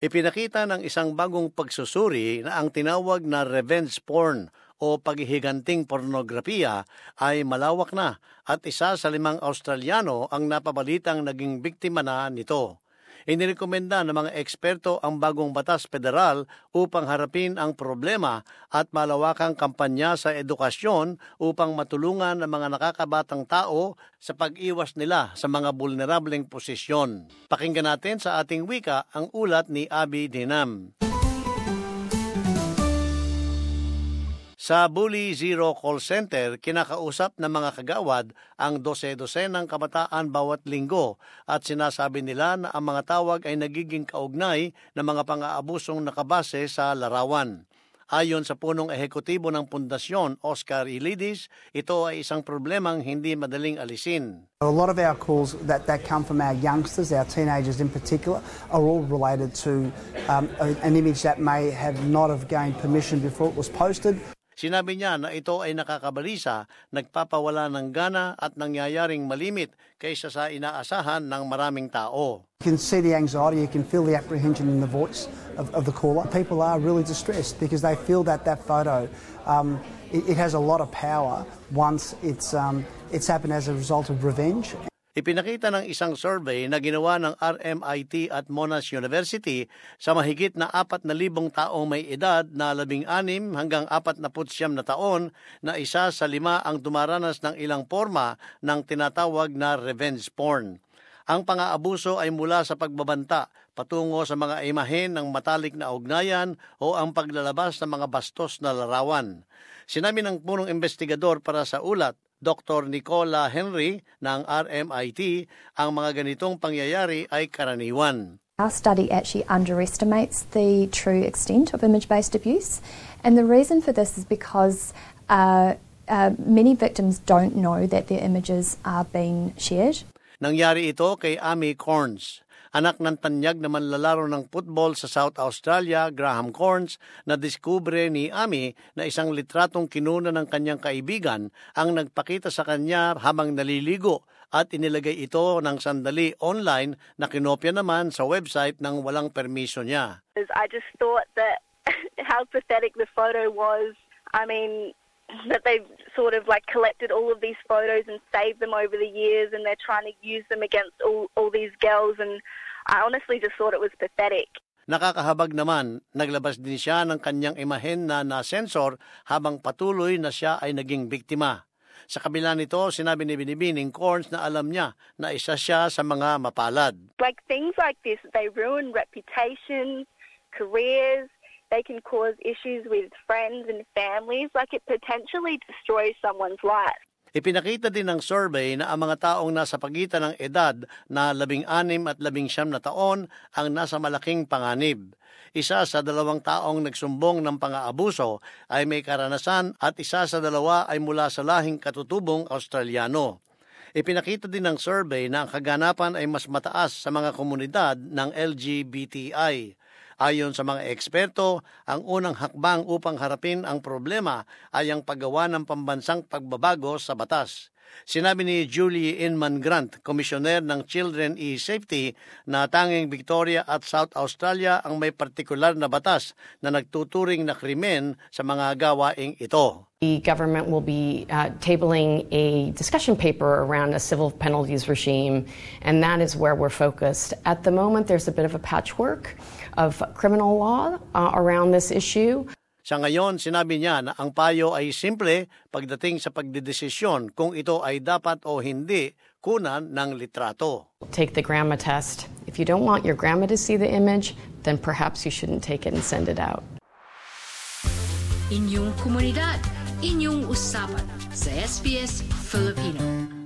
Ipinakita ng isang bagong pagsusuri na ang tinawag na revenge porn o paghihiganting pornografiya ay malawak na at isa sa 5 Australiano ang napabalitang naging biktima na nito. Inirekomenda ng mga eksperto ang bagong batas federal upang harapin ang problema at malawakang kampanya sa edukasyon upang matulungan ang mga nakakabatang tao sa pag-iwas nila sa mga vulnerableng posisyon. Pakinggan natin sa ating wika ang ulat ni Abby Dinam. Sa Bully Zero Call Center, kinakausap ng mga kagawad ang 12 ng kabataan bawat linggo at sinasabi nila na ang mga tawag ay nagiging kaugnay ng mga pang-aabusong nakabase sa larawan. Ayon sa punong ehekutibo ng pundasyon, Oscar Ilidis, ito ay isang problemang hindi madaling alisin. A lot of our calls that come from our youngsters, our teenagers in particular, are all related to an image that may have not have gained permission before it was posted. Sinabi niya na ito ay nakakabalisa, nagpapawala ng gana at nangyayaring malimit kaysa sa inaasahan ng maraming tao. You can see the anxiety, you can feel the apprehension in the voice of the caller. People are really distressed because they feel that photo, it has a lot of power once it's happened as a result of revenge. Ipinakita ng isang survey na ginawa ng RMIT at Monash University sa mahigit na 4,000 taong may edad na 16 hanggang 49 na taon na isa sa 5 ang dumaranas ng ilang forma ng tinatawag na revenge porn. Ang pang-aabuso ay mula sa pagbabanta patungo sa mga imahen ng matalik na ugnayan o ang paglalabas ng mga bastos na larawan. Sinabi ng punong investigador para sa ulat, Dr. Nicola Henry ng RMIT, ang mga ganitong pangyayari ay karaniwan. Our study actually underestimates the true extent of image-based abuse, and the reason for this is because many victims don't know that their images are being shared. Nangyari ito kay Amy Corns, anak ng tanyag na manlalaro ng football sa South Australia, Graham Corns, na diskubre ni Amy na isang litratong kinuna ng kanyang kaibigan ang nagpakita sa kanya habang naliligo at inilagay ito ng sandali online na kinopya naman sa website ng walang permiso niya. I just thought that how pathetic the photo was. I mean, that they've sort of like collected all of these photos and saved them over the years and they're trying to use them against all these girls, and I honestly just thought it was pathetic. Nakakahabag naman, naglabas din siya ng kanyang imahen na na-sensor habang patuloy na siya ay naging biktima. Sa kabila nito, sinabi ni Binibining Corns na alam niya na isa siya sa mga mapalad. Like things like this, they ruin reputations, careers. They can cause issues with friends and families, like it potentially destroys someone's life. Ipinakita din ng survey na ang mga taong nasa pagitan ng edad na 16 at 19 na taon ang nasa malaking panganib. Isa sa 2 taong nagsumbong ng pang-aabuso ay may karanasan at isa sa 2 ay mula sa lahing katutubong Australiano. Ipinakita din ng survey na ang kaganapan ay mas mataas sa mga komunidad ng LGBTI. Ayon sa mga eksperto, ang unang hakbang upang harapin ang problema ay ang paggawa ng pambansang pagbabago sa batas. Sinabi ni Julie Inman Grant, komisyoner ng Children e-Safety, na tanging Victoria at South Australia ang may partikular na batas na nagtuturing na krimen sa mga gawaing ito. The government will be tabling a discussion paper around a civil penalties regime, and that is where we're focused. At the moment, there's a bit of a patchwork of criminal law around this issue. Sa ngayon, sinabi niya na ang payo ay simple pagdating sa pagdedesisyon kung ito ay dapat o hindi kunan ng litrato. Take the grandma test. If you don't want your grandma to see the image, then perhaps you shouldn't take it and send it out. Inyong komunidad, inyong usapan sa SBS Filipino.